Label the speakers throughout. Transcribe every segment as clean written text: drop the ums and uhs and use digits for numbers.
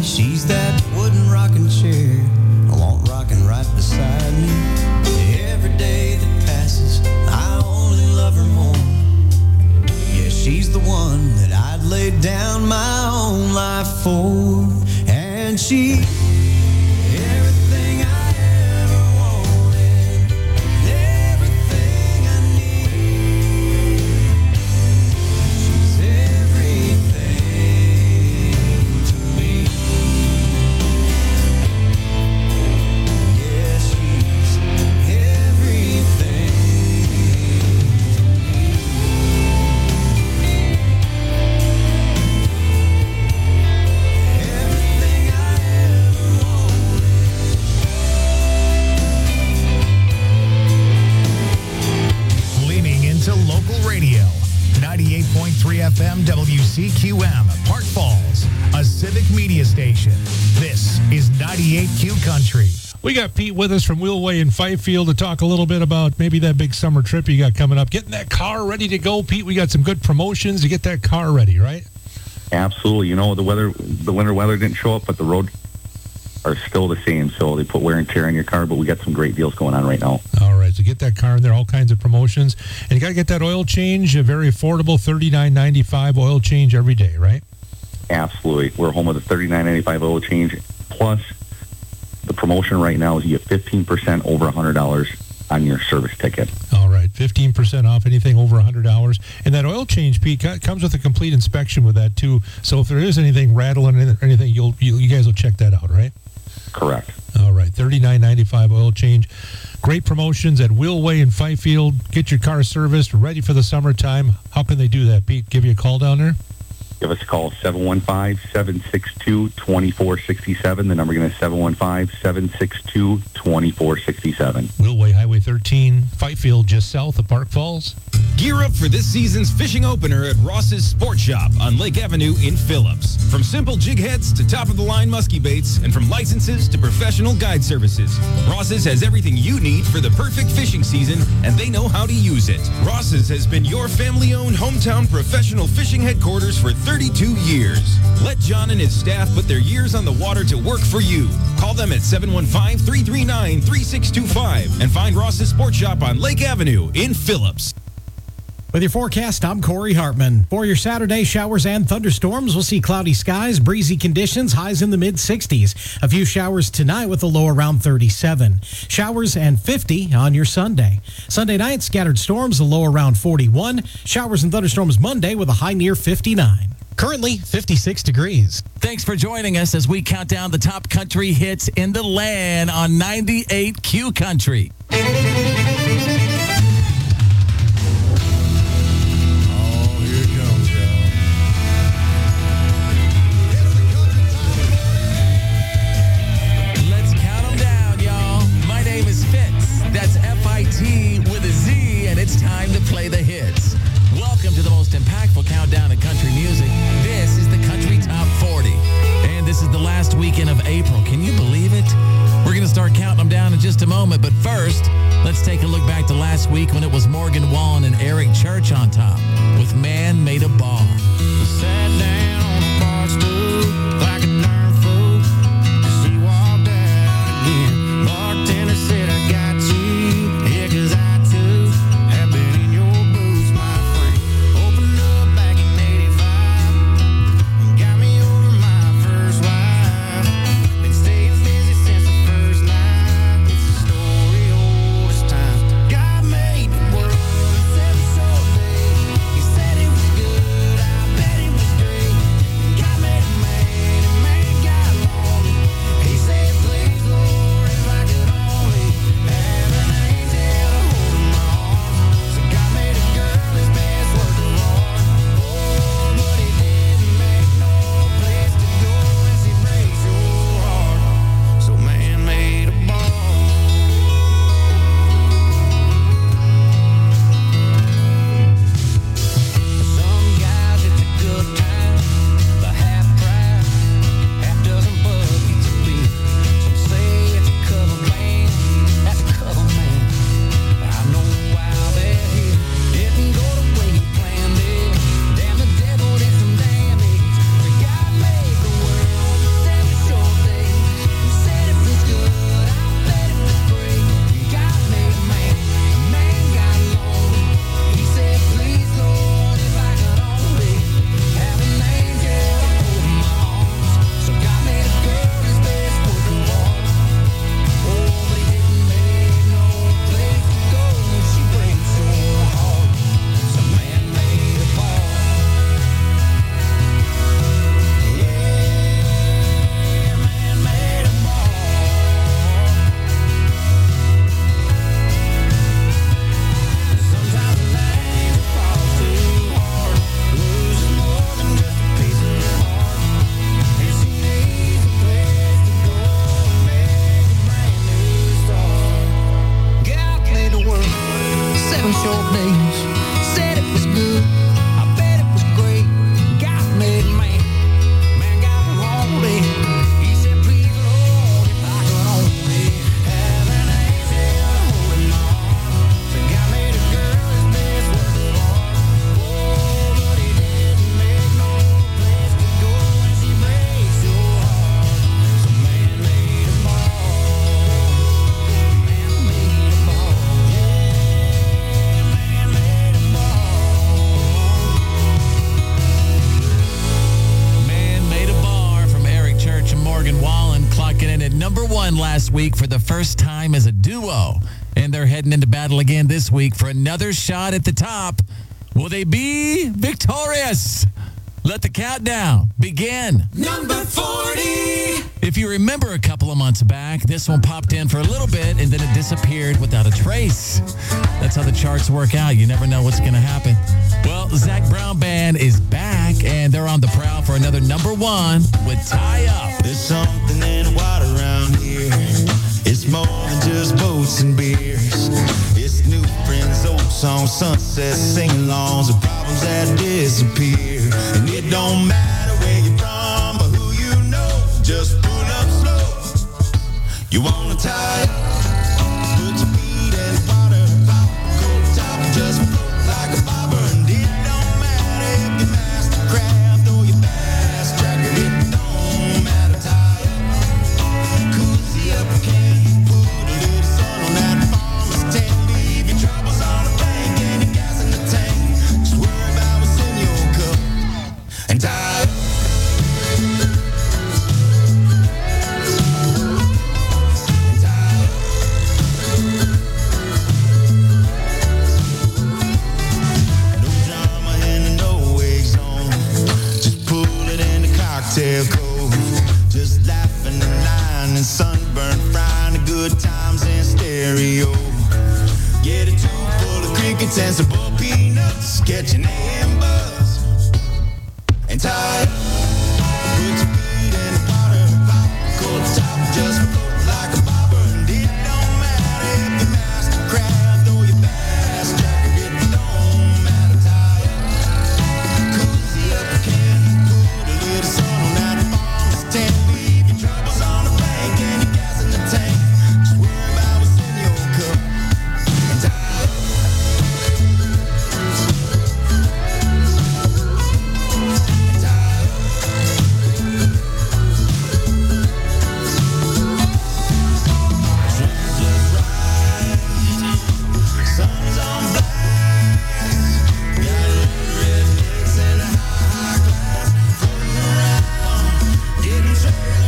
Speaker 1: She's that wooden rocking chair, I want rocking right beside me. Every day that passes, I only love her more. Yeah, she's the one that I'd lay down my own life for. And she everything I ever wanted, everything I need. She's everything to me. Yeah, she's everything to me. Everything I ever wanted.
Speaker 2: Leaning into local radio. 98.3 FM WCQM, Park Falls, a civic media station. This is 98Q Country.
Speaker 3: We got Pete with us from Wheelway in Fifield to talk a little bit about maybe that big summer trip you got coming up. Getting that car ready to go, Pete. We got some good promotions to get that car ready, right?
Speaker 4: Absolutely. You know, the winter weather didn't show up, but the roads are still the same. So they put wear and tear on your car, but we got some great deals going on right now.
Speaker 3: All right, so get that car in there, all kinds of promotions. And you got to get that oil change, a very affordable $39.95 oil change every day, right?
Speaker 4: Absolutely. We're home with a $39.95 oil change. Plus, the promotion right now is you get 15% over $100 on your service ticket.
Speaker 3: All right, 15% off anything over $100. And that oil change, Pete, comes with a complete inspection with that, too. So if there is anything rattling or anything, you guys will check that out, right?
Speaker 4: Correct.
Speaker 3: All right, $39.95 oil change. Great promotions at Wheelway in Fifield. Get your car serviced, ready for the summertime. How can they do that, Pete? Give you a call down there?
Speaker 4: Give us a call, 715-762-2467. The number again is 715-762-2467.
Speaker 3: Wheelway Highway 13, Fifield, just south of Park Falls.
Speaker 5: Gear up for this season's fishing opener at Ross's Sport Shop on Lake Avenue in Phillips. From simple jig heads to top-of-the-line musky baits, and from licenses to professional guide services, Ross's has everything you need for the perfect fishing season, and they know how to use it. Ross's has been your family-owned hometown professional fishing headquarters for 32 years. Let John and his staff put their years on the water to work for you. Call them at 715-339-3625 and find Ross's Sport Shop on Lake Avenue in Phillips.
Speaker 6: With your forecast, I'm Corey Hartman. For your Saturday, showers and thunderstorms. We'll see cloudy skies, breezy conditions, highs in the mid-60s. A few showers tonight with a low around 37. Showers and 50 on your Sunday. Sunday night, scattered storms, a low around 41. Showers and thunderstorms Monday with a high near 59. Currently, 56 degrees.
Speaker 7: Thanks for joining us as we count down the top country hits in the land on 98Q Country. It's time to play the hits. Welcome to the most impactful countdown in country music. This is the Country Top 40. And this is the last weekend of April. Can you believe it? We're going to start counting them down in just a moment. But first, let's take a look back to last week when it was Morgan Wallen and Eric Church on top with Man Made a Bar.
Speaker 1: Sat down on a bar stool like a darn fool. She walked out again. Bartender said, I got you. Yeah, 'cause I too have been in your boots, my friend. Opened up back in 85 and got me over my first wife. Been staying busy since the first night. It's a story old as time. God made the world in 7 short days. He said he
Speaker 7: won last week for the first time as a duo. And they're heading into battle again this week for another shot at the top. Will they be victorious? Let the countdown begin.
Speaker 1: Number 40.
Speaker 7: If you remember a couple of months back, this one popped in for a little bit and then it disappeared without a trace. That's how the charts work out. You never know what's going to happen. Well, Zac Brown Band is back and they're on the prowl for another number one with Tie Up.
Speaker 8: There's something in the water around here. It's more than just boats and beers. It's new friends, old songs, sunsets, sing-alongs, and problems that disappear. And it don't matter where you're from or who you know. Just pull up slow. You wanna tie up? Put your feet in the water, pop a cold top, just float like a bobber. And it don't matter if you master craft or you fast tracker. It don't matter, tie up. Cozy up a can, put a little sun on that farmer's tent. Leave your troubles on the bank and your gas in the tank. Just worry about what's in your cup and tie up. Cove, just laughing and lying and sunburn, frying the good times in stereo. Get a tube full of crickets and some bull peanuts, catching AM buzz and tie up. Put your feet in the water, pop a cold top, just float like a bobber. And it don't matter if you master craft or you fast tracker. It don't matter, tie up. Cozy up a can, put a little sun. Leave your troubles on the bank and your gas in the tank. Just worry about what's in your cup and tie up. And tie up. Dreams look bright, sun's on blast. Got a little rednecks and a high class floating around. Getting trailer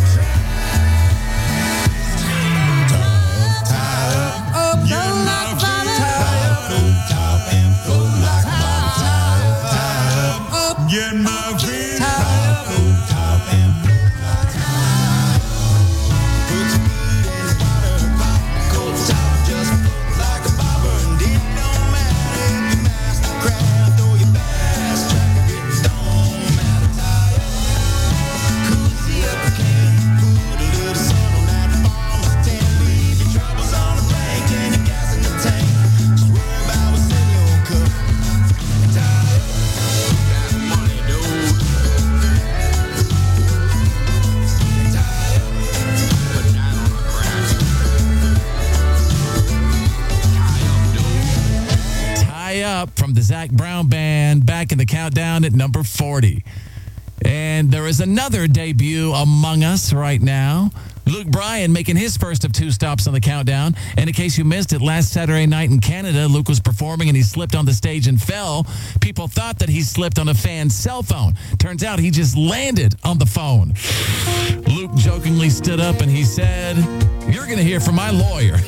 Speaker 8: trapped. Tie up, you're my friend. Tie up, top and float like a bottle. Tie up, get my friend. Tie up, top and float like a bottle. Put your feet in the water, pop a cold top, just float like a bobber. And it don't matter if you master craft or you fast tracker. It don't matter, tie up. Cozy up a can, put a little sun on that farmer's tent. Leave your troubles on the bank and your gas in the tank. Just worry about what's in your cup and tie up. That's money, dude. And tie up. Put it down on the crack. Tie up, dude.
Speaker 7: Tie Up from the Zac Brown Band, back in the countdown at number 40. And there is another debut among us right now. Luke Bryan making his first of two stops on the countdown. And in case you missed it, last Saturday night in Canada, Luke was performing and he slipped on the stage and fell. People thought that he slipped on a fan's cell phone. Turns out he just landed on the phone. Luke jokingly stood up and he said, "You're going to hear from my lawyer."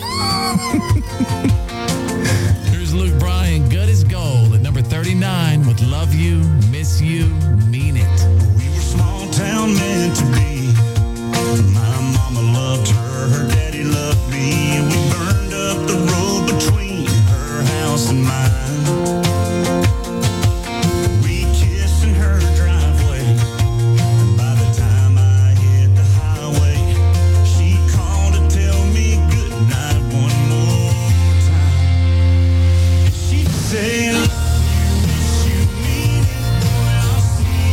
Speaker 7: Here's Luke Bryan, good as gold, at number 39 with Love You, Miss You, Mean It.
Speaker 8: We were small town meant to be. My mama loved her, her daddy loved me, and we burned up the road between her house and mine. We kissed in her driveway, and by the time I hit the highway, she called to tell me goodnight one more time. She'd say, "Love you, miss you, mean it. Boy, I'll see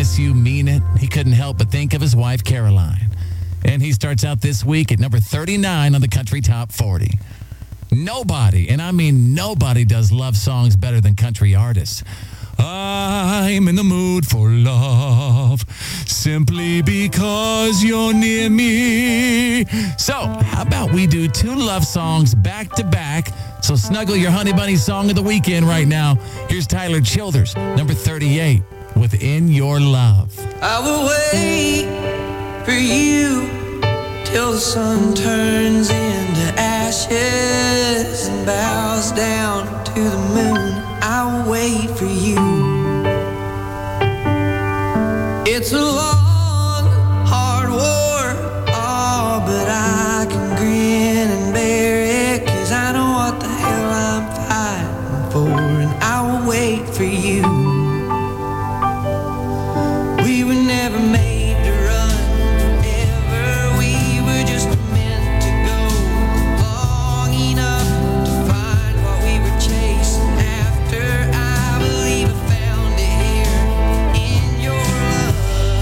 Speaker 7: promise you mean it. He couldn't help but think of his wife, Caroline. And he starts out this week at number 39 on the Country Top 40. Nobody, and I mean nobody, does love songs better than country artists. I'm in the mood for love simply because you're near me. So, how about we do 2 love songs back to back? So snuggle your Honey Bunny song of the weekend right now. Here's Tyler Childers, number 38, with In Your Love.
Speaker 1: I will wait for you till the sun turns into ashes and bows down to the moon. I'll wait for you. It's a long, hard war, oh, but I can grin and bear it, 'cause I know what the hell I'm fighting for, and I'll wait for you. We were never made to run forever, we were just meant to go long enough to find what we were chasing after. I believe I found it here in your love.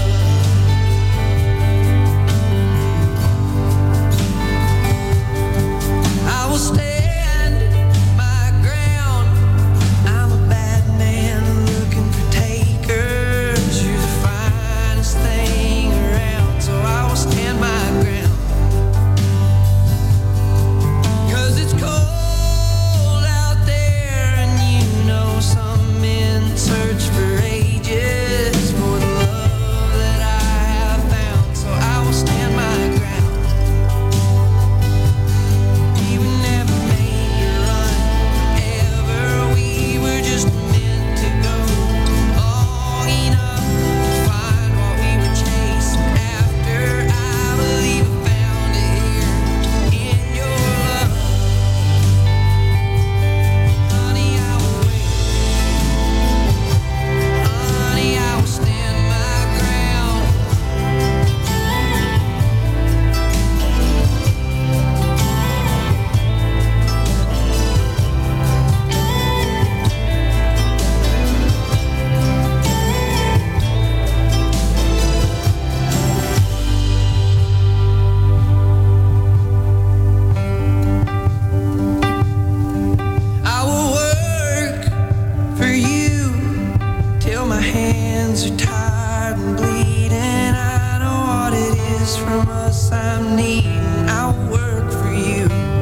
Speaker 1: I will stand my ground. I'm a bad man looking for takers. You're the finest thing around, so I will stand my ground. 'Cause it's cold out there, and you know some men search for ages for the love that I have found, so I will stand my ground. We were never made to run ever, we were just meant to go long enough to find what we were chasing after. I believe I found it here in your love. Honey, I will wait. Honey, I will stand my ground. I will work for you till my hands are tired and bleeding. I know what it is from us I'm needing. I'll work for you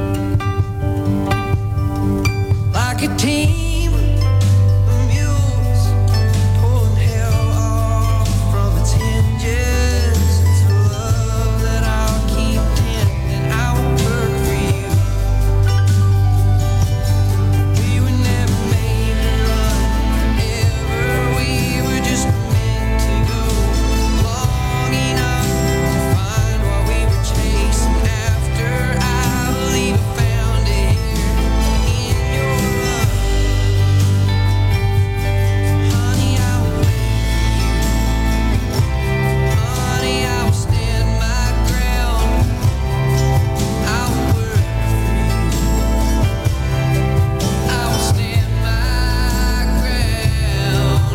Speaker 1: like a team of mules pulling hell off from its hinges. It's a love that I'll keep tending. I'll work for you. We were never made to run ever, we were just meant to go long enough to find what we were chasing after. I believe I found it here in your love. Honey, I will wait for you. Honey, I will stand my ground. I will work for you. I will stand my ground.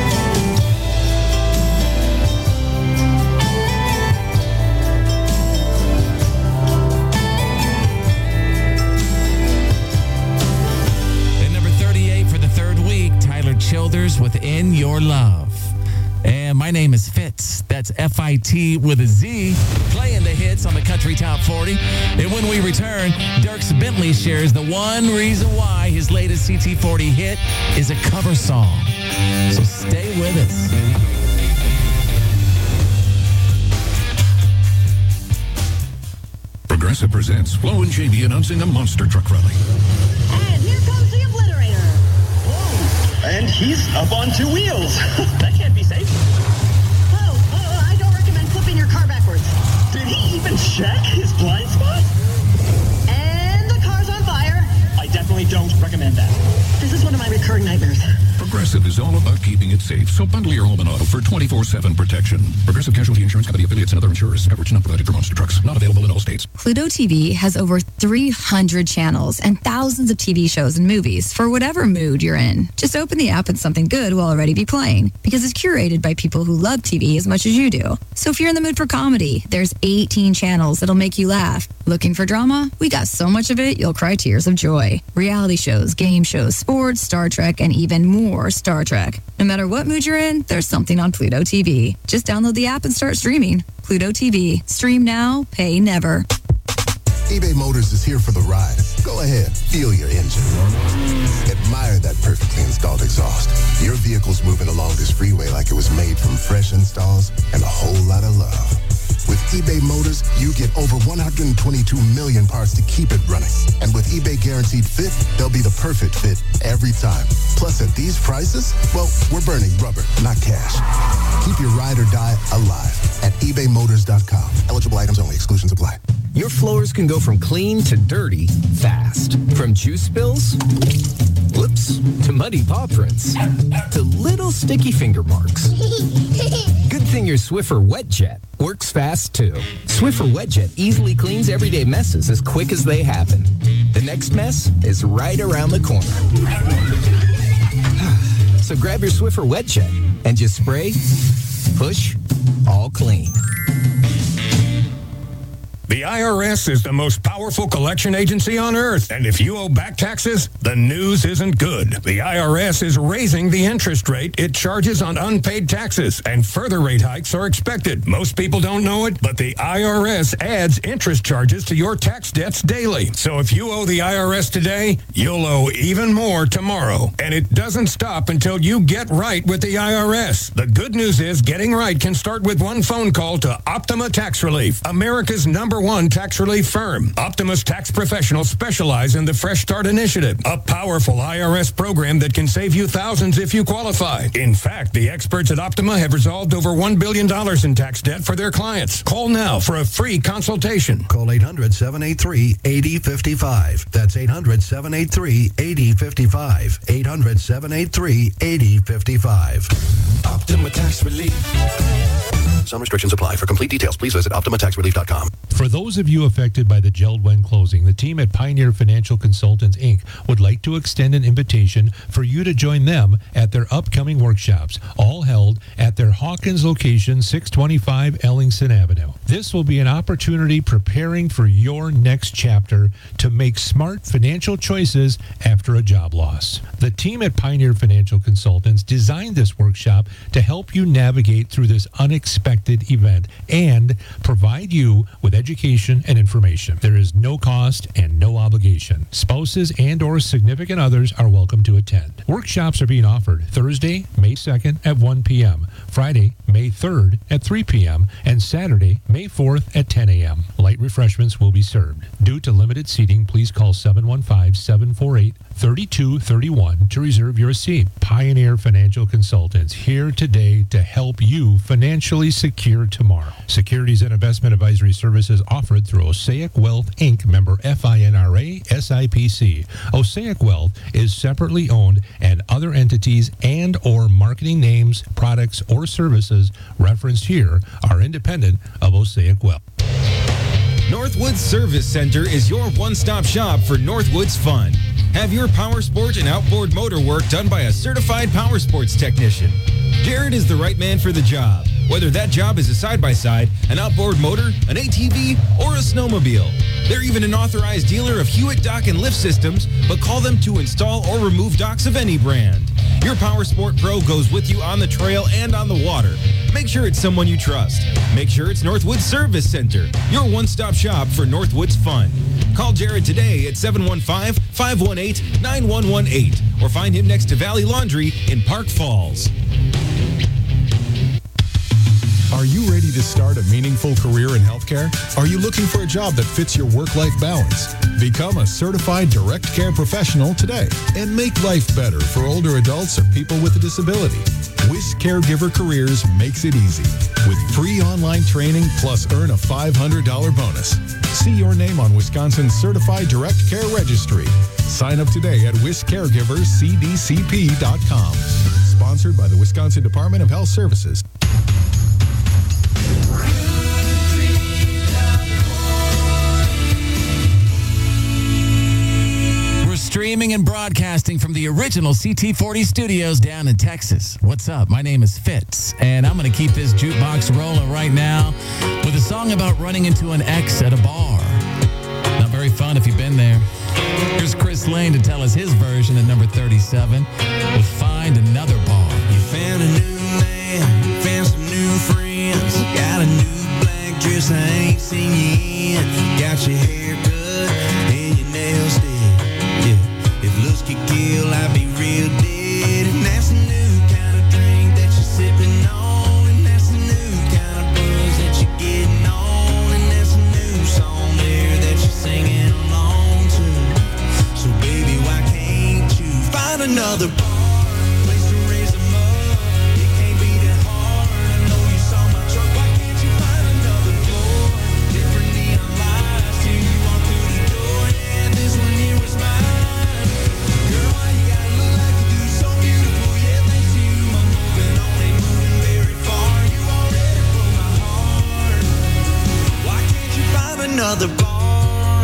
Speaker 7: At number 38 for the third week, Tyler Childers with In Your Love. And my name is Fitz. That's F-I-T with a Z. Playing the hits on the Country Top 40. And when we return, Dierks Bentley shares the one reason why his latest CT40 hit is a cover song. So stay with us.
Speaker 9: Progressive presents Flo and Jamie announcing a monster truck rally.
Speaker 10: And here comes the Obliterator. Whoa.
Speaker 11: And he's up on 2 wheels. That can't be safe.
Speaker 10: I don't recommend flipping your car backwards.
Speaker 11: Did he even check his blind spot?
Speaker 10: And the car's on fire.
Speaker 11: I definitely don't recommend that.
Speaker 10: This is one of my recurring nightmares.
Speaker 9: Progressive Progressive is all about keeping it safe, so bundle your home and auto for 24/7 protection. Progressive Casualty Insurance Company affiliates and other insurers. Coverage not provided for monster trucks. Not available in all states.
Speaker 12: Pluto TV has over 300 channels and thousands of TV shows and movies for whatever mood you're in. Just open the app and something good will already be playing because it's curated by people who love TV as much as you do. So if you're in the mood for comedy, there's 18 channels that'll make you laugh. Looking for drama? We got so much of it, you'll cry tears of joy. Reality shows, game shows, sports, Star Trek, and even more Star Trek. No matter what mood you're in, there's something on Pluto TV. Just download the app and start streaming. Pluto TV. Stream now, pay never.
Speaker 13: eBay Motors is here for the ride. Go ahead, feel your engine. Admire that perfectly installed exhaust. Your vehicle's moving along this freeway like it was made from fresh installs and a whole lot of love. With eBay Motors, you get over 122 million parts to keep it running. And with eBay Guaranteed Fit, they'll be the perfect fit every time. Plus, at these prices, well, we're burning rubber, not cash. Keep your ride or die alive at ebaymotors.com. Eligible items only. Exclusions apply.
Speaker 14: Your floors can go from clean to dirty fast. From juice spills, whoops, to muddy paw prints, to little sticky finger marks. Good thing your Swiffer WetJet works fast too. Swiffer WetJet easily cleans everyday messes as quick as they happen. The next mess is right around the corner. So grab your Swiffer WetJet and just spray, push, all clean.
Speaker 15: The IRS is the most powerful collection agency on earth, and if you owe back taxes, the news isn't good. The IRS is raising the interest rate it charges on unpaid taxes, and further rate hikes are expected. Most people don't know it, but the IRS adds interest charges to your tax debts daily. So if you owe the IRS today, you'll owe even more tomorrow. And it doesn't stop until you get right with the IRS. The good news is getting right can start with one phone call to Optima Tax Relief, America's #1 tax relief firm. Optima's tax professionals specialize in the Fresh Start Initiative, a powerful IRS program that can save you thousands if you qualify. In fact, the experts at Optima have resolved over $1 billion in tax debt for their clients. Call now for a free consultation.
Speaker 16: Call 800-783-8055. That's 800-783-8055. 800-783-8055.
Speaker 13: Optima Tax Relief. Some restrictions apply. For complete details, please visit OptimaTaxRelief.com.
Speaker 3: For those of you affected by the Geldwen closing, the team at Pioneer Financial Consultants, Inc. would like to extend an invitation for you to join them at their upcoming workshops, all held at their Hawkins location, 625 Ellingson Avenue. This will be an opportunity preparing for your next chapter to make smart financial choices after a job loss. The team at Pioneer Financial Consultants designed this workshop to help you navigate through this unexpected event and provide you with education and information. There is no cost and no obligation. Spouses and or significant others are welcome to attend. Workshops are being offered Thursday, May 2nd at 1 p.m., Friday, May 3rd at 3 p.m., and Saturday, May 4th at 10 a.m. Light refreshments will be served. Due to limited seating, please call 715-748-3231 to reserve your seat. Pioneer Financial Consultants, here today to help you financially secure tomorrow. Securities and investment advisory services offered through Osaic Wealth, Inc., member FINRA, SIPC. Osaic Wealth is separately owned, and other entities and or marketing names, products, or services referenced here are independent of Osaic Wealth.
Speaker 5: Northwoods Service Center is your one-stop shop for Northwoods fun. Have your power sport and outboard motor work done by a certified power sports technician. Jared is the right man for the job, whether that job is a side-by-side, an outboard motor, an ATV, or a snowmobile. They're even an authorized dealer of Hewitt dock and lift systems, but call them to install or remove docks of any brand. Your power sport pro goes with you on the trail and on the water. Make sure it's someone you trust. Make sure it's Northwoods Service Center, your one-stop shop for Northwoods fun. Call Jared today at 715-518-9118 or find him next to Valley Laundry in Park Falls.
Speaker 17: Are you ready to start a meaningful career in healthcare? Are you looking for a job that fits your work-life balance? Become a certified direct care professional today and make life better for older adults or people with a disability. WIS Caregiver Careers makes it easy with free online training plus earn a $500 bonus. See your name on Wisconsin's Certified Direct Care Registry. Sign up today at wiscaregivercdcp.com. Sponsored by the Wisconsin Department of Health Services.
Speaker 7: Streaming and broadcasting from the original CT40 studios down in Texas. What's up? My name is Fitz, and I'm going to keep this jukebox rolling right now with a song about running into an ex at a bar. Not very fun if you've been there. Here's Chris Lane to tell us his version at number 37 with Find Another Bar.
Speaker 1: You found a new man, found some new friends, got a new black dress I ain't seen you in, got your hair cut and your nails did. Looks could kill, I'd be real dead. And that's a new kind of drink that you're sipping on. And that's a new kind of buzz that you're getting on. And that's a new song there that you're singing along to. So baby, why can't you find another bar, place to raise them up? It can't be that hard. I know you saw my truck. Why can't you find another floor? Different neon lights till you walk through the door. Yeah, this one here was mine. Another bar.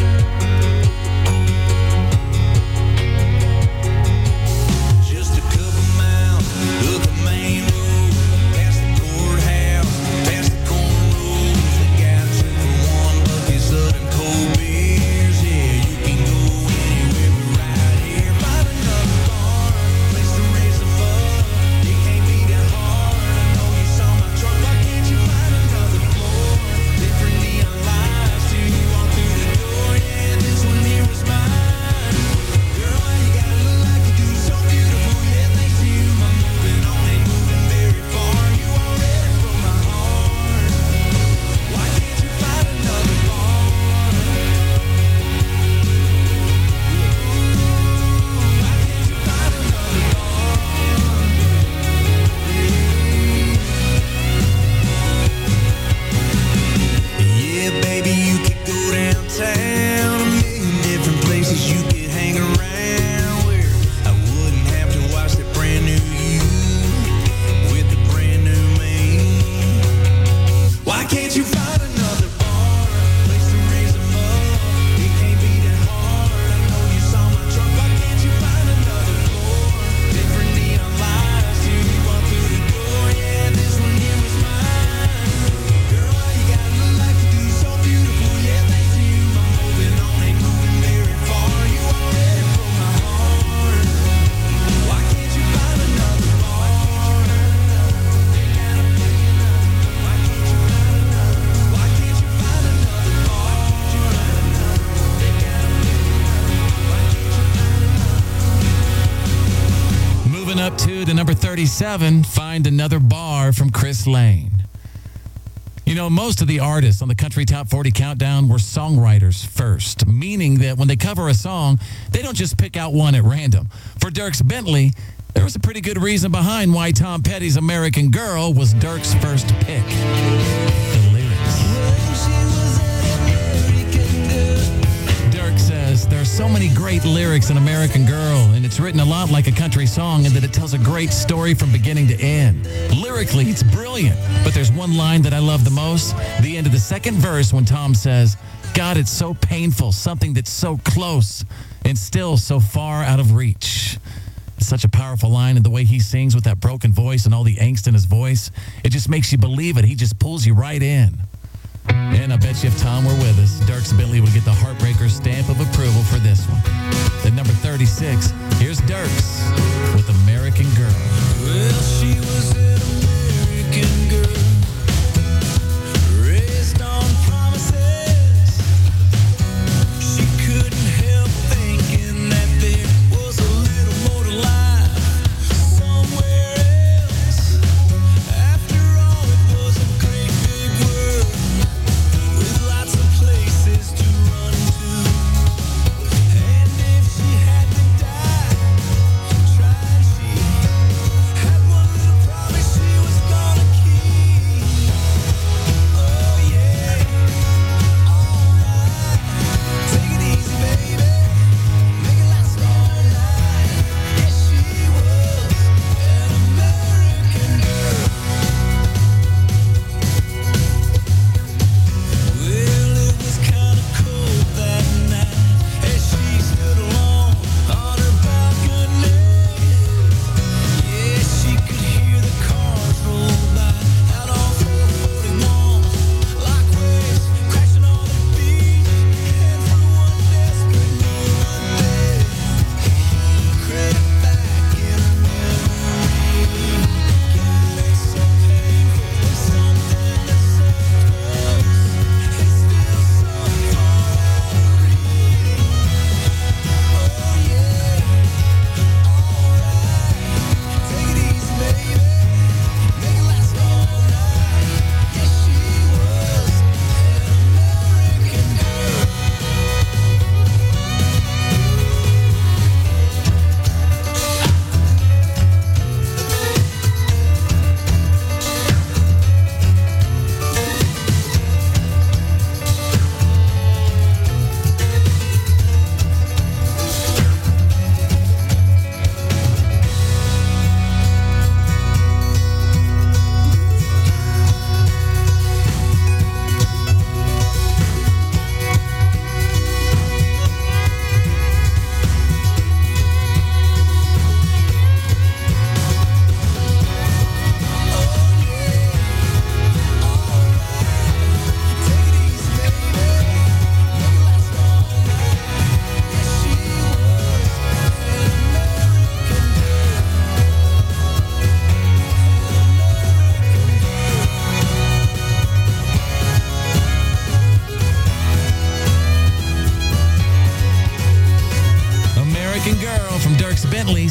Speaker 1: Just a couple miles up the main road, past the courthouse, past the cornrows. They got 2-for-1 buckets of them cold beers. Yeah, you can go anywhere but right here. Find another bar, place to raise them up. It can't be that hard. I know you saw my truck. Why can't you find another floor? Different neon lights.
Speaker 7: Up to number 37, Find Another Bar from Chris Lane. You know, most of the artists on the Country Top 40 Countdown were songwriters first, meaning that when they cover a song, they don't just pick out one at random. For Dierks Bentley, there was a pretty good reason behind why Tom Petty's American Girl was Dierks' first pick. The lyrics. There are so many great lyrics in American Girl, and it's written a lot like a country song in that it tells a great story from beginning to end. Lyrically, it's brilliant, but there's one line that I love the most, the end of the second verse when Tom says, God, it's so painful, something that's so close and still so far out of reach. It's such a powerful line, and the way he sings with that broken voice and all the angst in his voice, it just makes you believe it. He just pulls you right in. And I bet you if Tom were with us, Dierks Bentley would get the Heartbreaker stamp of approval for this one. At number 36, here's Dierks with American Girl.
Speaker 1: Well, she was an American girl, raised on promises. She couldn't help thinking that there was a little more to life somewhere else. After all, it was a great big world with lots of places to run to. And if she had to die trying, she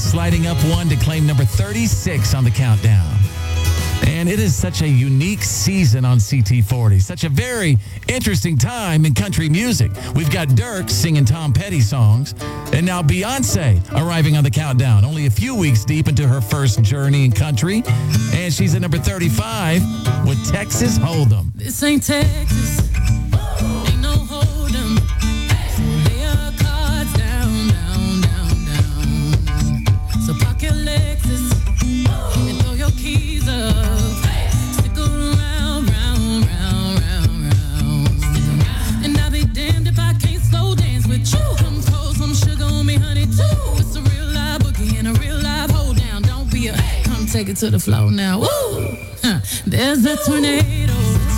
Speaker 7: sliding up one to claim number 36 on the countdown. And it is such a unique season on CT40. Such a very interesting time in country music. We've got Dirk singing Tom Petty songs. And now Beyonce arriving on the countdown. Only a few weeks deep into her first journey in country. And she's at number 35 with Texas Hold'em.
Speaker 16: This ain't Texas. Ain't no Hold'em. Lay your cards down, down, down, down. So park your Lexus and throw your keys up. Stick around, round, round, round, round. And I'll be damned if I can't slow dance with you. Come pour some sugar on me, honey, too. It's a real live boogie and a real live hold down. Don't be a come take it to the floor now. Woo! There's a tornado.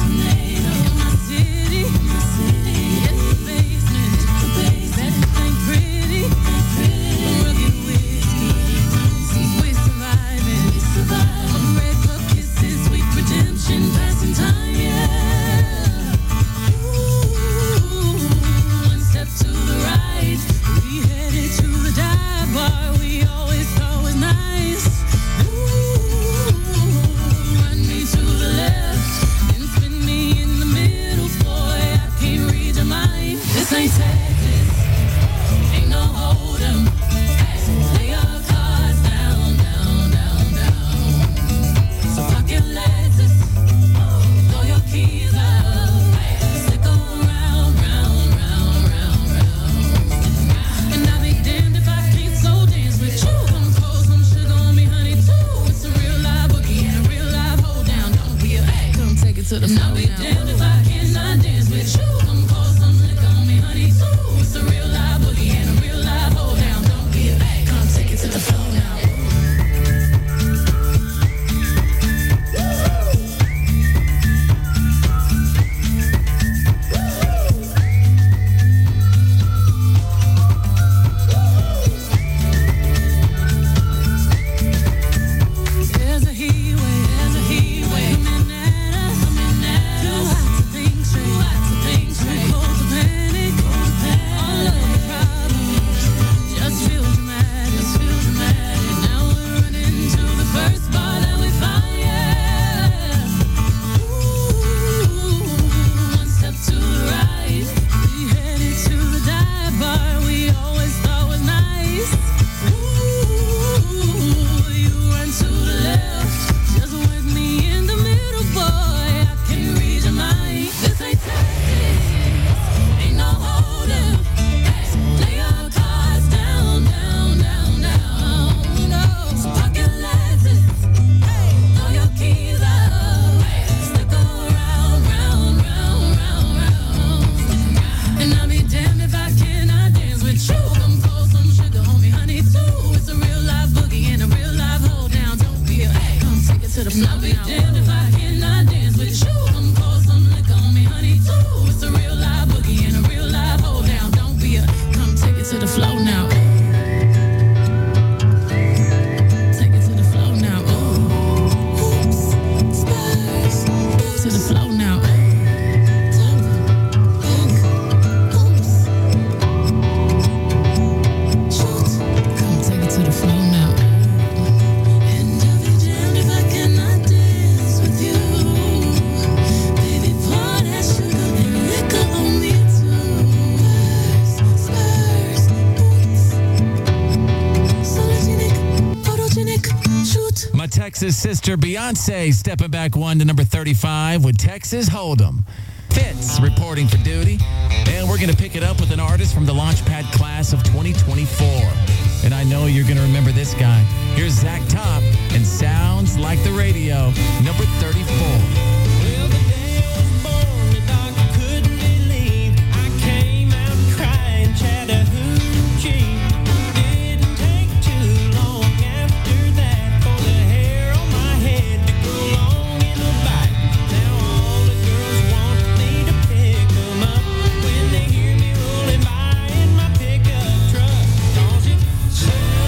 Speaker 7: Texas sister Beyonce stepping back one to number 35 with Texas Hold'em. Fitz reporting for duty. And we're going to pick it up with an artist from the Launchpad class of 2024. And I know you're going to remember this guy. Here's Zach Top and Sounds Like the Radio, number 34.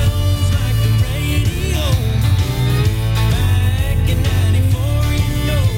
Speaker 16: Back in 94, you know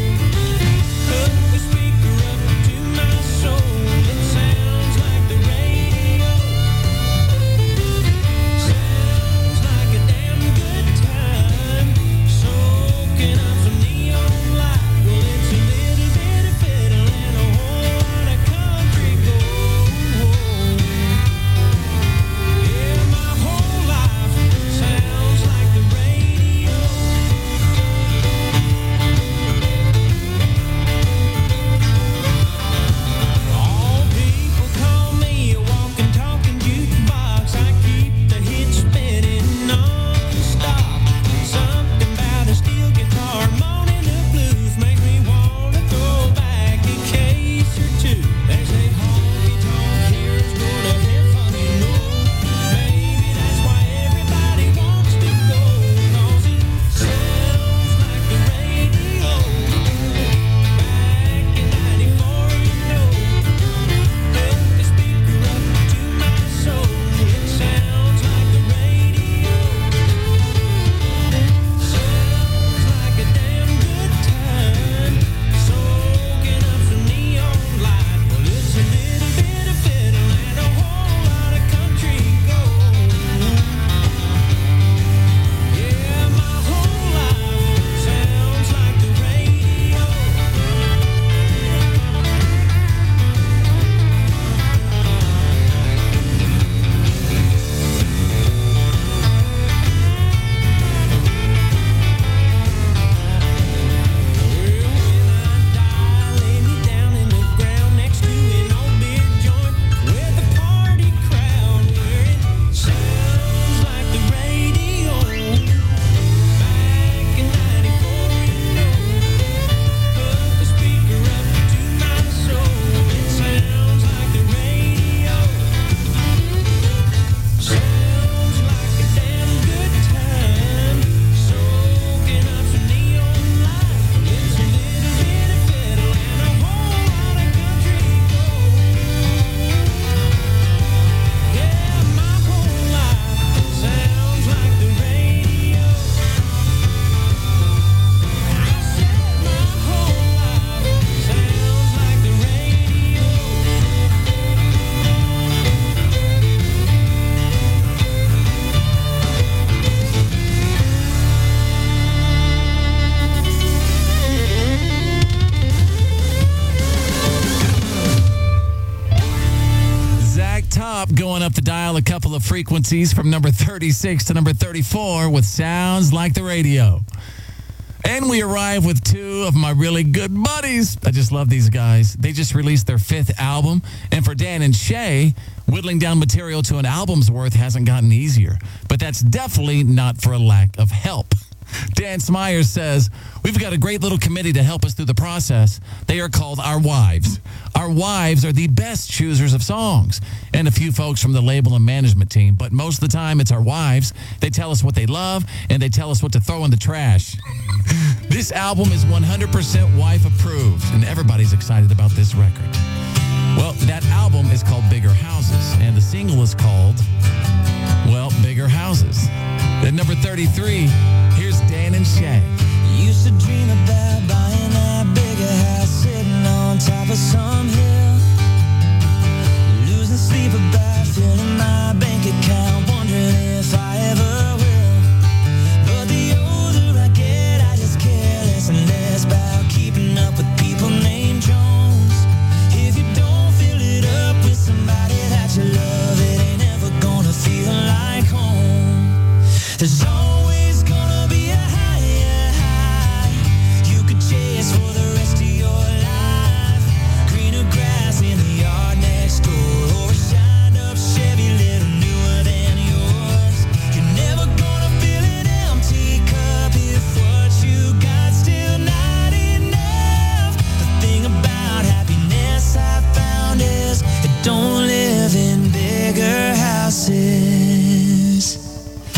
Speaker 7: top, going up the dial a couple of frequencies from number 36 to number 34 with Sounds Like the Radio. And we arrive with two of my really good buddies. I just love these guys. They just released their 5th album. And for Dan and Shay, whittling down material to an album's worth hasn't gotten easier. But that's definitely not for a lack of help. Dan Smyers says, we've got a great little committee to help us through the process. They are called Our Wives. Our wives are the best choosers of songs. And a few folks from the label and management team. But most of the time, it's our wives. They tell us what they love, and they tell us what to throw in the trash. This album is 100% wife approved, and everybody's excited about this record. Well, that album is called Bigger Houses, and the single is called, well, Bigger Houses. At number 33, here's Dan and Shay.
Speaker 18: Used to dream about buying that bigger house, sitting on top of some hill, losing sleep about filling my bank account, wondering if I ever will. But the older I get, I just care less and less about keeping up with people named Jones. If you don't fill it up with somebody that you love, it ain't ever gonna feel like home. There's always gonna be a higher high you could chase for the rest of your life. Greener grass in the yard next door, or a shined up Chevy little newer than yours. You're never gonna fill an empty cup if what you got still not enough. The thing about happiness I found is it don't live in bigger houses.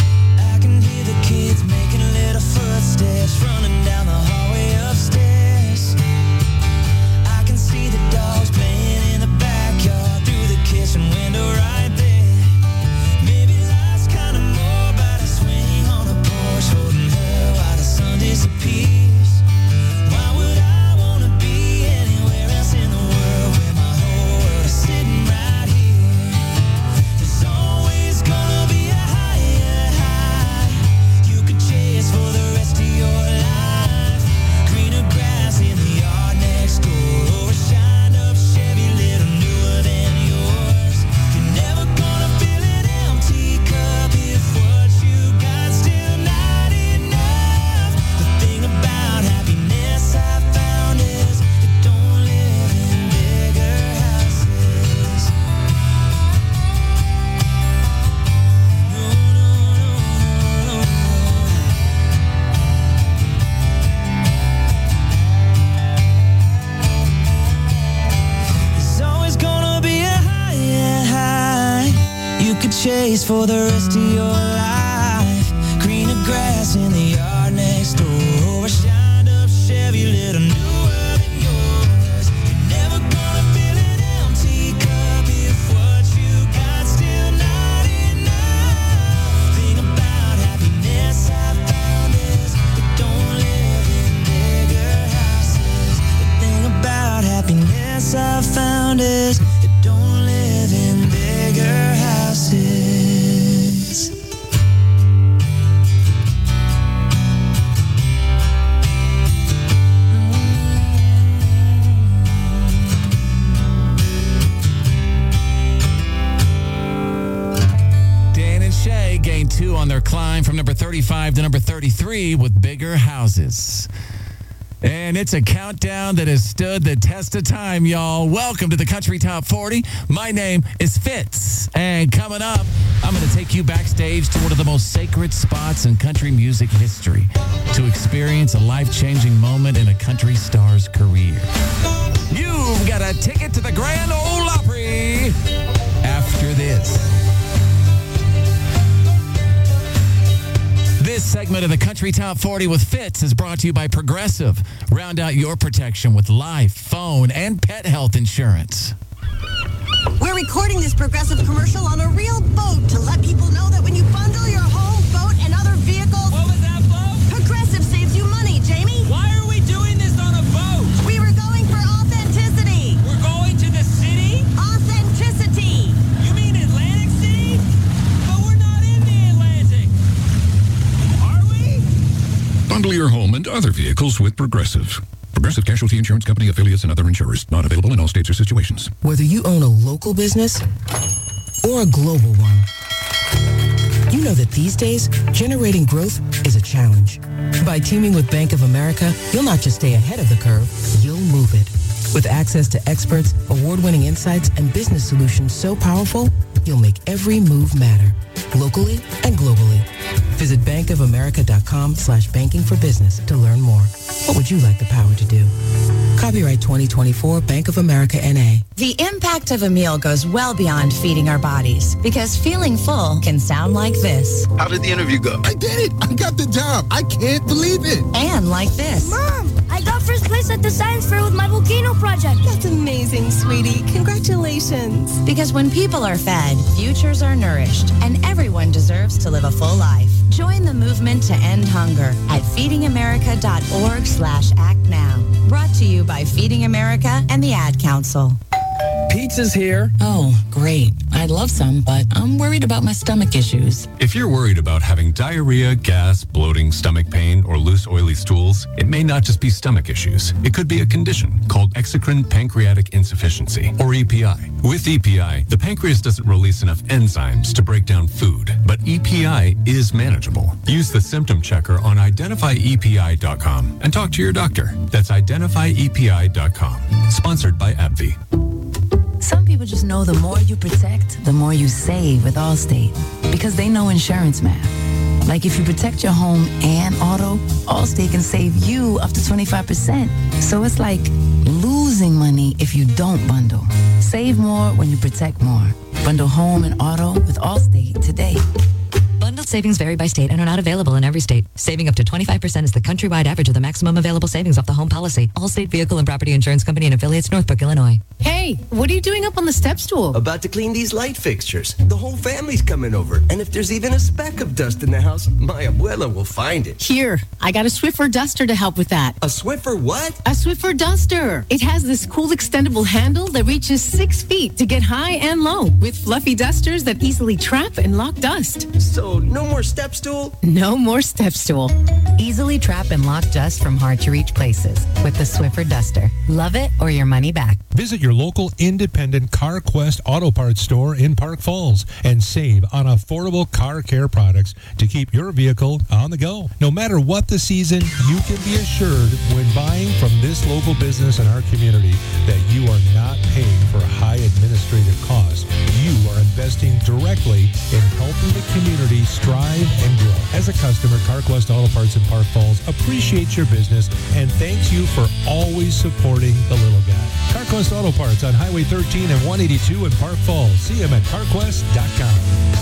Speaker 18: Kids making little footsteps, running down the hallway upstairs. I can see the dogs playing in the backyard through the kitchen window right there. Maybe life's kind of more about a swing on a porch, holding her while the sun disappears. Why would I want to be anywhere else in the world when my whole world is sitting right here? There's always gonna be a higher high you could chase for the rest of your life. Greener grass in the yard next door, or a shined up Chevy little newer than yours. You're never gonna fill an empty cup if what you got still not enough. The thing about happiness I found is it don't live in bigger houses. There's always gonna be a higher high you could chase for the rest of your life. Greener grass in the yard next door, or a shined up Chevy little newer than yours. You're never gonna fill an empty cup if what you got still not enough. Thing about happiness I found is it don't live in bigger houses. The thing about happiness I found is it don't live in bigger houses.
Speaker 7: Dan and Shay gained 2 on their climb from number 35 to number 33 with Bigger Houses. And it's a countdown that has stood the test of time, y'all. Welcome to the Country Top 40. My name is Fitz. And coming up, I'm going to take you backstage to one of the most sacred spots in country music history to experience a life-changing moment in a country star's career. You've got a ticket to the Grand Ole Opry after this. This segment of the Country Top 40 with Fitz is brought to you by Progressive. Round out your protection with life, phone, and pet health insurance.
Speaker 10: We're recording this Progressive commercial on a real boat to let people know that when you bundle your home, boat, and other vehicles... What was that, boat? Progressive saves you money, Jamie. Why are we doing this on a boat? We were going for authenticity. We're going to the city? Authenticity. You mean Atlantic City? But we're not in the Atlantic. Are we?
Speaker 9: Bundle your home and other vehicles with Progressive. Progressive Casualty Insurance Company, affiliates, and other insurers. Not available in all states or situations.
Speaker 19: Whether you own a local business or a global one. You know that these days, generating growth is a challenge. By teaming with Bank of America, you'll not just stay ahead of the curve, you'll move it. With access to experts, award-winning insights, and business solutions so powerful, you'll make every move matter, locally and globally. Visit bankofamerica.com/banking for business to learn more. What would you like the power to do? Copyright 2024 Bank of America N.A.
Speaker 20: The impact of a meal goes well beyond feeding our bodies, because feeling full can sound like this.
Speaker 21: How did the interview go?
Speaker 22: I did it! I got the job! I can't believe it!
Speaker 20: And like this.
Speaker 23: Mom, I got first place at the science fair with my volcano project.
Speaker 24: That's amazing, sweetie. Congratulations.
Speaker 20: Because when people are fed, futures are nourished, and everyone deserves to live a full life. Join the movement to end hunger at feedingamerica.org/act now. Brought to you by Feeding America and the Ad Council.
Speaker 25: Pizza's here.
Speaker 26: Oh, great. I'd love some, but I'm worried about my stomach issues.
Speaker 27: If you're worried about having diarrhea, gas, bloating, stomach pain, or loose, oily stools, it may not just be stomach issues. It could be a condition called exocrine pancreatic insufficiency, or EPI. With EPI, the pancreas doesn't release enough enzymes to break down food, but EPI is manageable. Use the symptom checker on identifyepi.com and talk to your doctor. That's identifyepi.com. Sponsored by AbbVie.
Speaker 26: Some people just know the more you protect, the more you save with Allstate, because they know insurance math. Like if you protect your home and auto, Allstate can save you up to 25%. So it's like losing money if you don't bundle. Save more when you protect more. Bundle home and auto with Allstate today.
Speaker 28: Bundled savings vary by state and are not available in every state. Saving up to 25% is the countrywide average of the maximum available savings off the home policy. Allstate Vehicle and Property Insurance Company and affiliates, Northbrook, Illinois.
Speaker 29: Hey, what are you doing up on the step stool?
Speaker 30: About to clean these light fixtures. The whole family's coming over, and if there's even a speck of dust in the house, my abuela will find it.
Speaker 29: Here, I got a Swiffer duster to help with that.
Speaker 30: A Swiffer what?
Speaker 29: A Swiffer duster. It has this cool extendable handle that reaches 6 feet to get high and low, with fluffy dusters that easily trap and lock dust.
Speaker 30: So no more step stool?
Speaker 29: No more step stool.
Speaker 28: Easily trap and lock dust from hard-to-reach places with the Swiffer duster. Love it or your money back.
Speaker 3: Visit your local independent CarQuest Auto Parts store in Park Falls and save on affordable car care products to keep your vehicle on the go. No matter what the season, you can be assured when buying from this local business in our community that you are not paying for high administrative costs. You are investing directly in helping the community strive and grow. As a customer, CarQuest Auto Parts in Park Falls appreciates your business and thanks you for always supporting the little guy. CarQuest Auto Parts on Highway 13 and 182 in Park Falls. See them at carquest.com.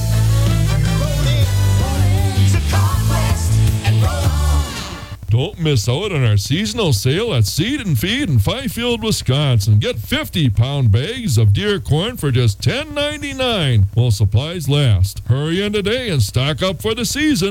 Speaker 31: Don't miss out on our seasonal sale at Seed and Feed in Fifield, Wisconsin. Get 50-pound bags of deer corn for just $10.99 while supplies last. Hurry in today and stock up for the season.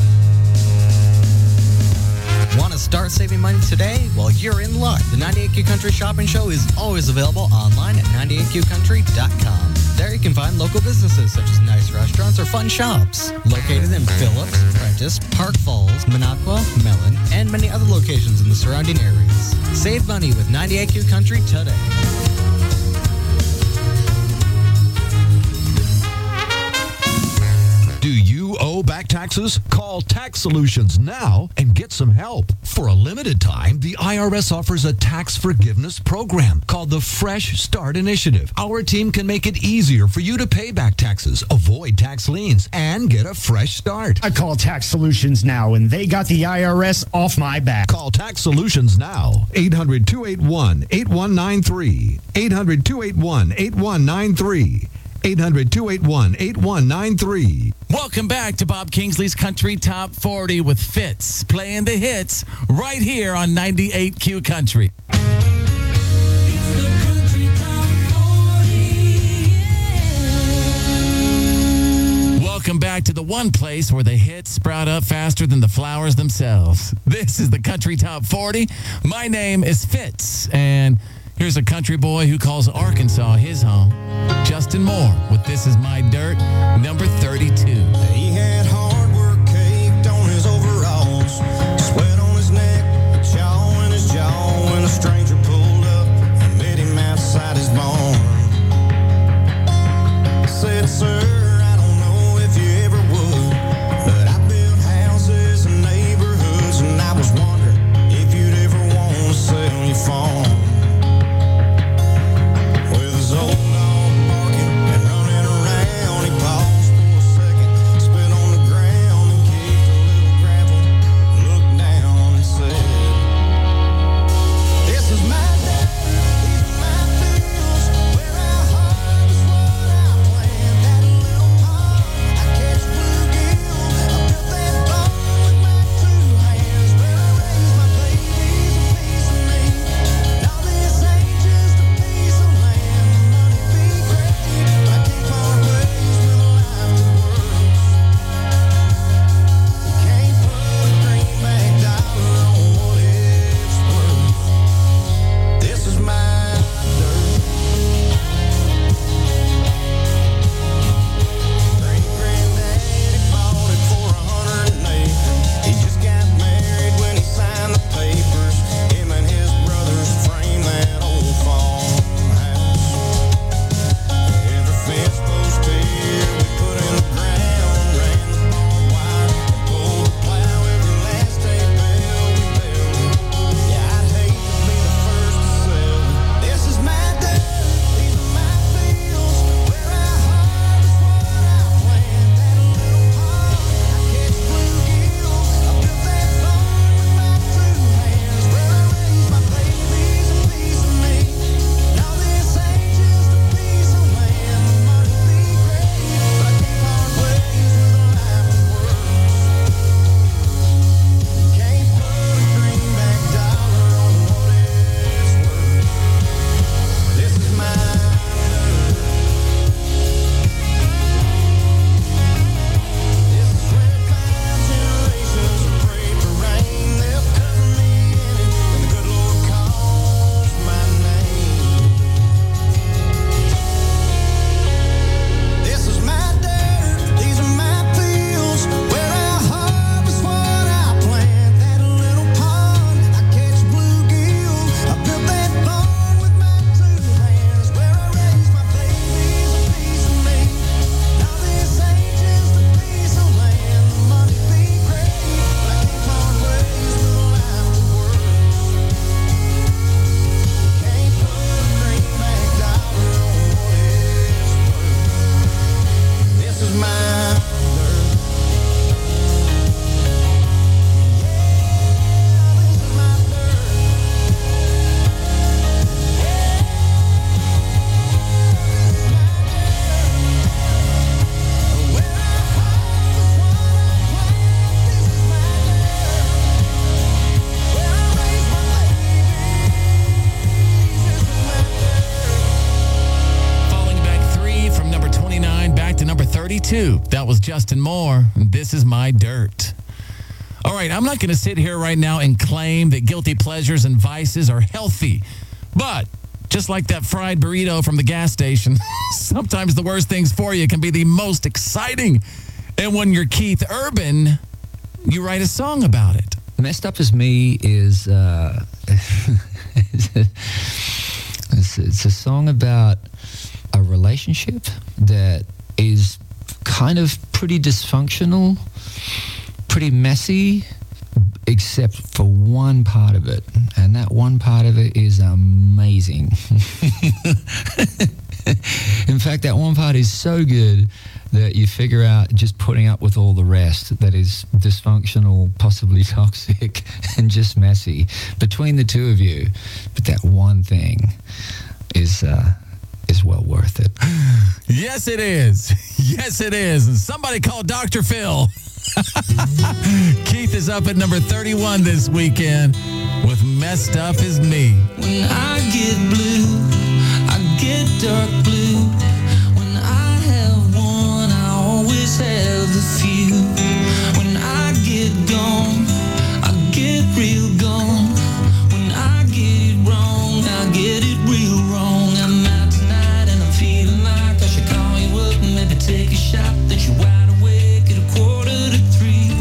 Speaker 32: Want to start saving money today? Well, you're in luck. The 98Q Country Shopping Show is always available online at 98qcountry.com. There you can find local businesses such as nice restaurants or fun shops. Located in Phillips, Prentice, Park Falls, Minocqua, Mellon, and many other locations in the surrounding areas. Save money with 98Q Country today.
Speaker 33: Do you owe back taxes? Call Tax Solutions now and get some help. For a limited time, the IRS offers a tax forgiveness program called the Fresh Start Initiative. Our team can make it easier for you to pay back taxes, avoid tax liens, and get a fresh start.
Speaker 34: I call Tax Solutions now, and they got the IRS off my back.
Speaker 33: Call Tax Solutions now. 800-281-8193. 800-281-8193. 800-281-8193.
Speaker 7: Welcome back to Bob Kingsley's Country Top 40 with Fitz, playing the hits right here on 98Q Country. Welcome back to the one place where the hits sprout up faster than the flowers themselves. This is the Country Top 40. My name is Fitz, and here's a country boy who calls Arkansas his home. Justin Moore with This Is My Dirt, number 32.
Speaker 8: He had hard work caked on his overalls, sweat on his neck, a chaw in his jaw, when a stranger pulled up and met him outside his barn. Said, sir,
Speaker 7: 32. That was Justin Moore. This is My Dirt. All right, I'm not going to sit here right now and claim that guilty pleasures and vices are healthy. But just like that fried burrito from the gas station, sometimes the worst things for you can be the most exciting. And when you're Keith Urban, you write a song about it.
Speaker 1: Messed Up As Me is it's a song about a relationship that is kind of pretty dysfunctional, pretty messy, except for one part of it. And that one part of it is amazing. In fact, that one part is so good that you figure out just putting up with all the rest that is dysfunctional, possibly toxic, and just messy between the two of you. But that one thing is well worth it.
Speaker 7: Yes, it is. Yes, it is. And somebody call Dr. Phil. Keith is up at number 31 this weekend with Messed Up As Me.
Speaker 2: When I get blue, I get dark blue. When I have one, I always have a few. When I get gone, I get real gone. When I get it wrong, I get it real wrong. I'm out tonight and I'm feeling like I should call you up and maybe take a shot. That you're wide awake at 2:45.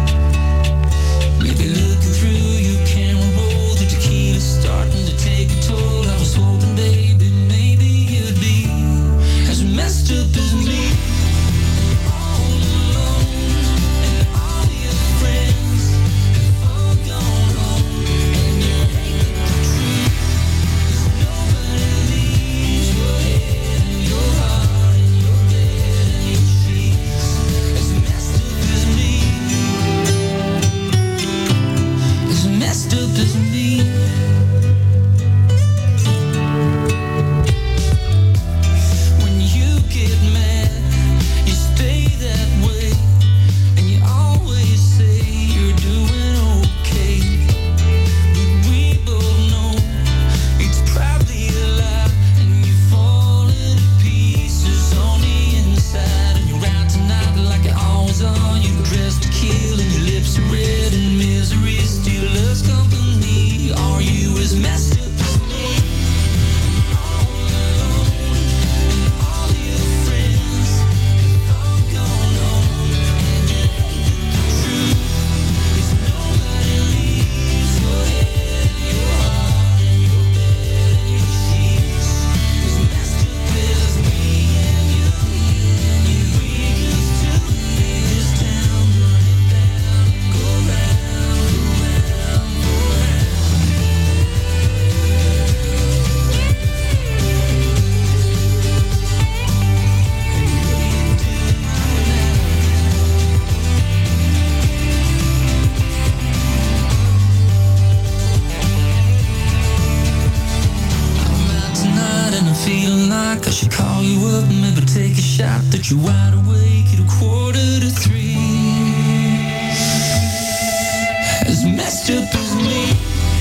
Speaker 2: Maybe looking through your camera roll, the tequila's starting to take a toll. I was hoping, baby, maybe you'd be as messed up as me. All alone, and all your friends have all gone home, and you hate the truth. 'Cause nobody leaves your head and your heart and your bed and your sheets as messed up as me. As messed up as me. When you get mad, you stay that way, and you always say you're doing okay. But we both know it's probably a lie, and you fall into pieces on the inside. And you're out tonight like you always are. You're dressed to kill, and your lips are red, and misery still loves company. Are you as messed up as me? All alone, and all your friends have all gone home, and you hate the truth. 'Cause nobody leaves your head, your heart, and your bed and your sheets as messed up as me and you. We used to leave this town, run it down, go round, around, go round. I'm out tonight and I'm feeling like I should call you up and maybe take a shot. That you're wide awake at 2:45. As messed up as me.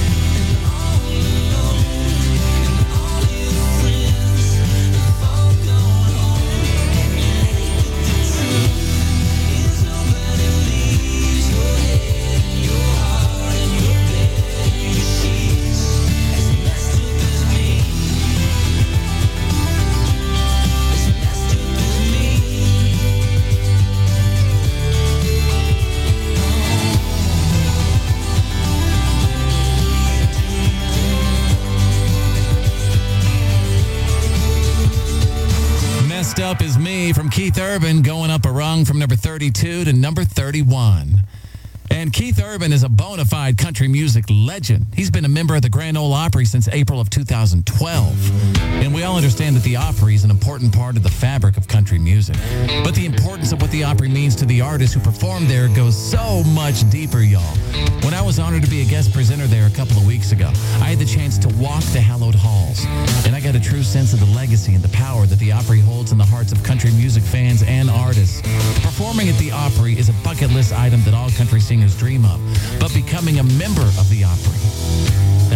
Speaker 7: Messed Up As Me from Keith Urban, going up a rung from number 32 to number 31. And Keith Urban is a bona fide country music legend. He's been a member of the Grand Ole Opry since April of 2012. And we all understand that the Opry is an important part of the fabric of country music. But the importance of what the Opry means to the artists who perform there goes so much deeper, y'all. When I was honored to be a guest presenter there a couple of weeks ago, I had the chance to walk the hallowed halls. And I got a true sense of the legacy and the power that the Opry holds in the hearts of country music fans and artists. Performing at the Opry is a bucket list item that all country singers dream of. But becoming a member of the Opry,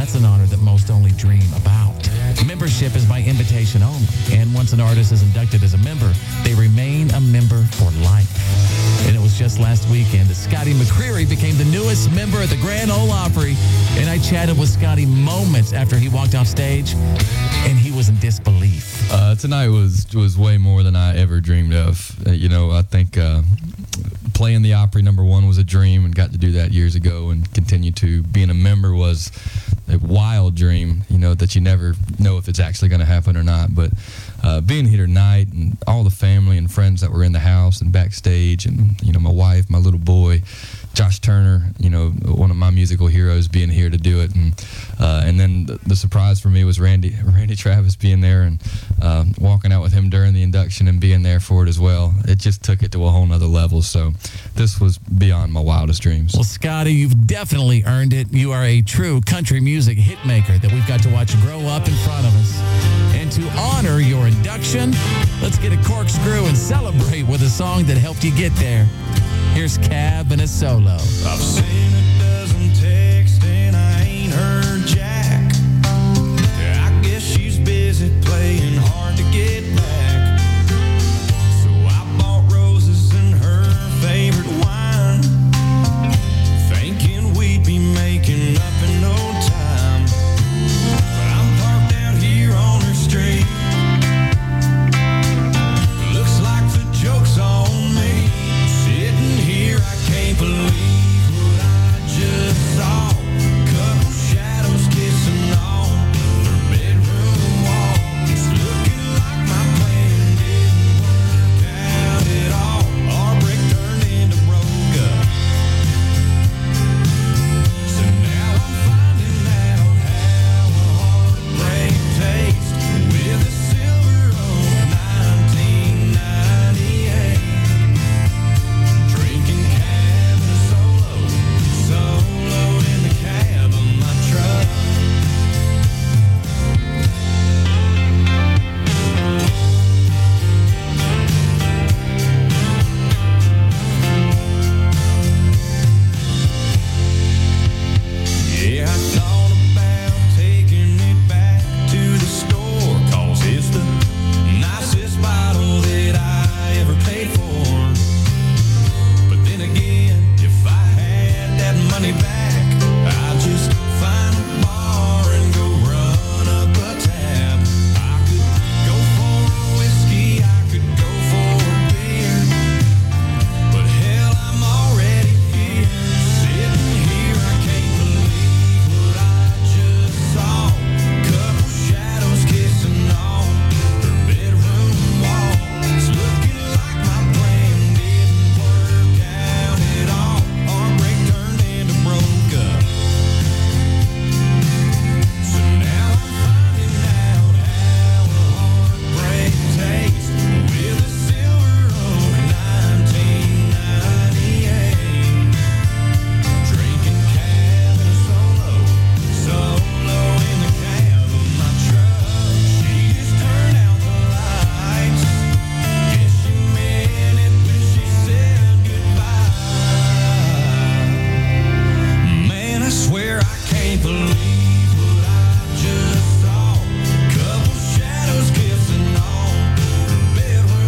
Speaker 7: That's an honor that most only dream about. Membership is by invitation only, and once an artist is inducted as a member, they remain a member for life. And it was just last weekend that Scotty McCreery became the newest member at the Grand Ole Opry, and I chatted with Scotty moments after he walked off stage, and he was in disbelief.
Speaker 4: Tonight was way more than I ever dreamed of. I think playing the Opry #1 was a dream, and got to do that years ago, and continue to. Being a member was a wild dream, that you never know if it's actually going to happen or not. But being here tonight, and all the family and friends that were in the house and backstage, and my wife, my little boy, Josh Turner, one of my musical heroes, being here to do it, and then the surprise for me was Randy Travis being there, and walking out with him during the induction and being there for it as well. It just took it to a whole nother level. So this was beyond my wildest dreams.
Speaker 7: Well, Scotty, you've definitely earned it. You are a true country music hitmaker that we've got to watch grow up in front of us. And to honor your induction, let's get a corkscrew and celebrate with a song that helped you get there. Here's Cab and a solo.
Speaker 8: I've seen a dozen texts and I ain't heard Jack. I guess she's busy playing hard to get back. So I bought roses and her favorite wine, thinking we'd be making up in no time. But I'm parked out here on her street. Looks like the joke's on me. Sitting here, I can't believe what I just saw. Couple shadows kissing on her bedroom wall. It's looking like my plan didn't work out at all. Our brick turned into broke up. So now I'm finding out how a heartbreak tastes with a silver oak 1998. Drinking cab and a soloed in the cab of my truck. Yeah, I thought